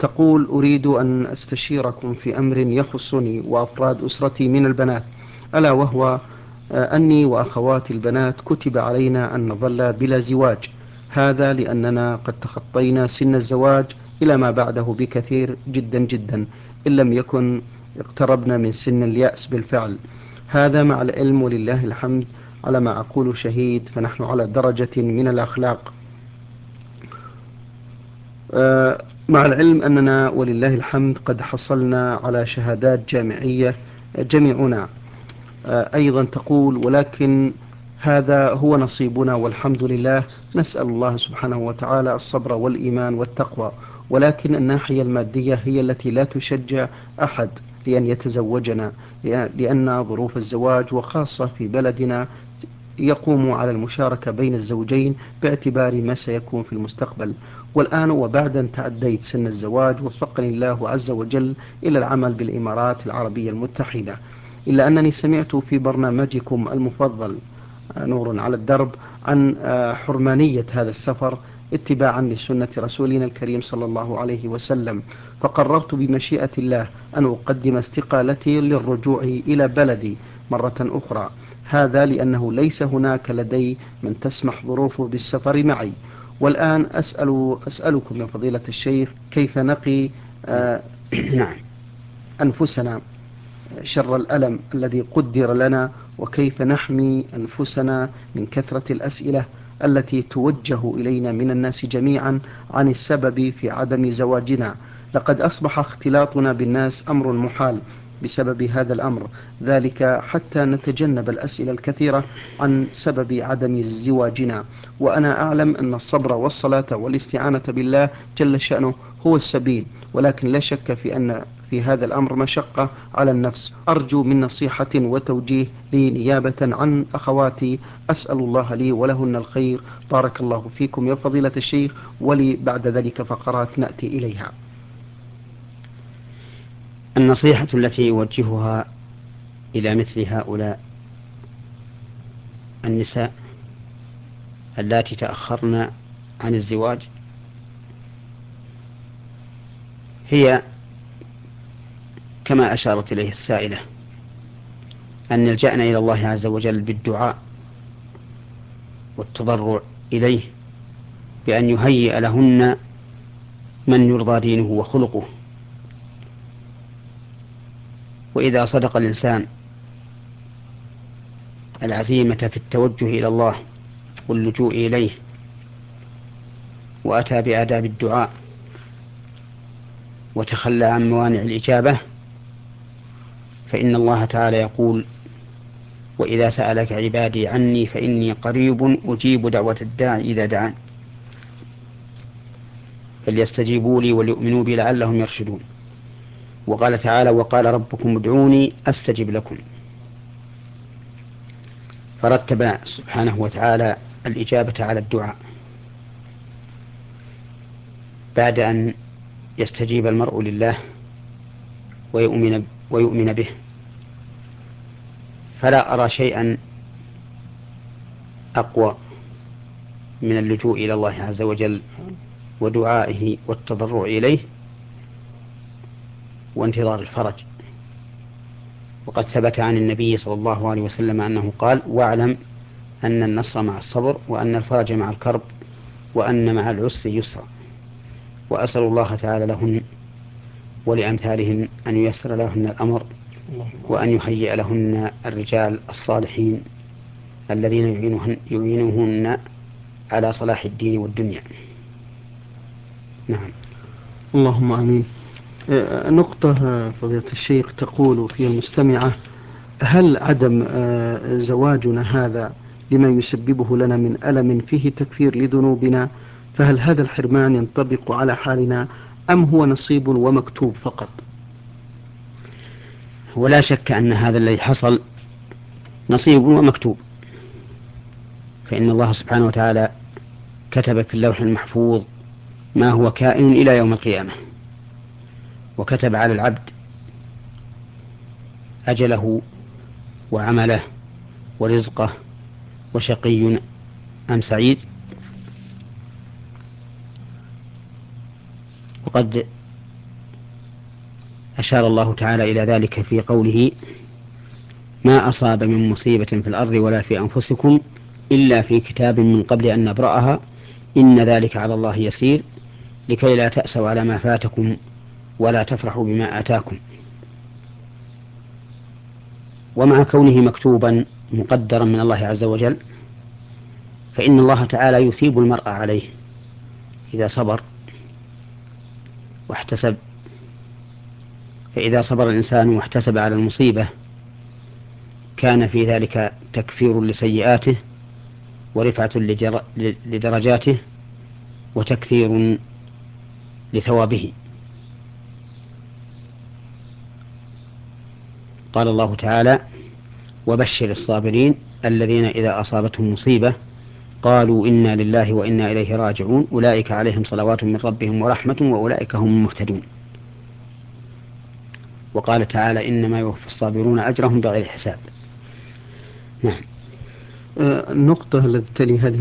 تقول: أريد أن أستشيركم في أمر يخصني وأفراد أسرتي من البنات، ألا وهو أني وأخواتي البنات كتب علينا أن نظل بلا زواج، هذا لأننا قد تخطينا سن الزواج إلى ما بعده بكثير جدا جدا، إن لم يكن اقتربنا من سن اليأس بالفعل. هذا مع العلم ولله الحمد على ما أقول شهيد، فنحن على درجة من الأخلاق، مع العلم أننا ولله الحمد قد حصلنا على شهادات جامعية جميعنا. أيضا تقول: ولكن هذا هو نصيبنا والحمد لله، نسأل الله سبحانه وتعالى الصبر والإيمان والتقوى، ولكن الناحية المادية هي التي لا تشجع أحد لأن يتزوجنا، لأن ظروف الزواج وخاصة في بلدنا يقوم على المشاركة بين الزوجين باعتبار ما سيكون في المستقبل. والآن وبعد أن تعديت سن الزواج وفقني الله عز وجل إلى العمل بالإمارات العربية المتحدة، إلا أنني سمعت في برنامجكم المفضل نور على الدرب عن حرمانية هذا السفر اتباعا لسنة رسولنا الكريم صلى الله عليه وسلم، فقررت بمشيئة الله أن أقدم استقالتي للرجوع إلى بلدي مرة أخرى، هذا لأنه ليس هناك لدي من تسمح ظروفه بالسفر معي. والآن أسألكم يا فضيلة الشيخ، كيف نقي نعم. أنفسنا شر الألم الذي قدر لنا، وكيف نحمي أنفسنا من كثرة الأسئلة التي توجه إلينا من الناس جميعا عن السبب في عدم زواجنا. لقد أصبح اختلاطنا بالناس أمر محال بسبب هذا الأمر، ذلك حتى نتجنب الأسئلة الكثيرة عن سبب عدم زواجنا. وأنا أعلم أن الصبر والصلاة والاستعانة بالله جل شأنه هو السبيل، ولكن لا شك في هذا الأمر مشقة على النفس. أرجو من نصيحة وتوجيه لي نيابة عن أخواتي، أسأل الله لي ولهن الخير. بارك الله فيكم يا فضيلة الشيخ، ولي بعد ذلك فقرات نأتي إليها. النصيحة التي يوجهها إلى مثل هؤلاء النساء اللاتي تأخرن عن الزواج هي كما أشارت إليه السائلة، أن نلجأن إلى الله عز وجل بالدعاء والتضرع إليه بأن يهيئ لهن من يرضى دينه وخلقه. وإذا صدق الإنسان العزيمة في التوجه إلى الله واللجوء إليه وأتى بآداب الدعاء وتخلى عن موانع الإجابة، فإن الله تعالى يقول: وإذا سألك عبادي عني فإني قريب أجيب دعوة الداعي إذا دعان فليستجيبوا لي وليؤمنوا بي لعلهم يرشدون. وقال تعالى: وقال ربكم ادعوني أستجب لكم. فرتب سبحانه وتعالى الإجابة على الدعاء بعد أن يستجيب المرء لله ويؤمن به. فلا أرى شيئا أقوى من اللجوء إلى الله عز وجل ودعائه والتضرع إليه وانتظار الفرج. وقد ثبت عن النبي صلى الله عليه وسلم أنه قال: واعلم أن النصر مع الصبر وأن الفرج مع الكرب وأن مع العسر يسرا. وأسأل الله تعالى لهن ولأمثالهن أن ييسر لهن الأمر وأن يهيئ لهن الرجال الصالحين الذين يعينهن على صلاح الدين والدنيا. نعم. اللهم آمين. نقطة فضيلة الشيخ تقول فيها المستمعة: هل عدم زواجنا هذا لما يسببه لنا من ألم فيه تكفير لذنوبنا، فهل هذا الحرمان ينطبق على حالنا أم هو نصيب ومكتوب فقط؟ ولا شك أن هذا الذي حصل نصيب ومكتوب، فإن الله سبحانه وتعالى كتب في اللوح المحفوظ ما هو كائن إلى يوم القيامة، وكتب على العبد أجله وعمله ورزقه وشقي أم سعيد. وقد أشار الله تعالى إلى ذلك في قوله: ما أصاب من مصيبة في الأرض ولا في أنفسكم إلا في كتاب من قبل أن نبرأها إن ذلك على الله يسير لكي لا تأسوا على ما فاتكم ولا تفرحوا بما آتاكم. ومع كونه مكتوبا مقدرا من الله عز وجل، فإن الله تعالى يثيب المرء عليه إذا صبر واحتسب. فإذا صبر الإنسان واحتسب على المصيبة كان في ذلك تكفير لسيئاته ورفعة لدرجاته وتكثير لثوابه. قال الله تعالى: وبشر الصابرين الذين إذا أصابتهم مصيبة قالوا إنا لله وإنا إليه راجعون أولئك عليهم صلوات من ربهم ورحمة وأولئك هم المهتدون. وقال تعالى: إنما يوفى الصابرون أجرهم بغير حساب. نعم. النقطة التي تلي هذه